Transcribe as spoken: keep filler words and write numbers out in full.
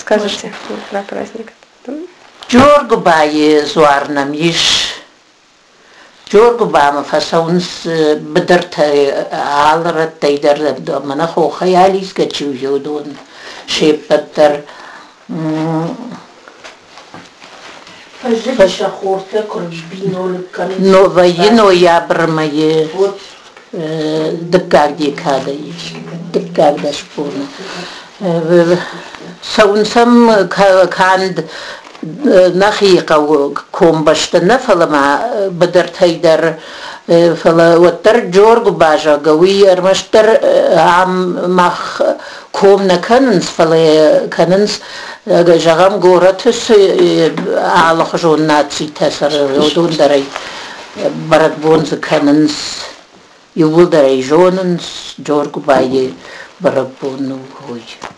Расскажите про праздник. Джоргубай зуарнам иш. Джоргубам фасаунс бедерт алрат тайдер мана хохаялис гачуюдун шеппер Пожалуйста, хорта коржбино но военно я брамае дыкагди кадайш дыкагда шпурна саунсам канд نخيقة كومبشتنا فلا ما بدرت هيدر فلا وتر جورج باجا قوي أرمشتر عم مخ كوم نكنس فلا كنس جغم قورتس على خجون ناتسي تسر يودون دري برد بونز كنس يقول دري جوننس جورج باي برد بونو هوي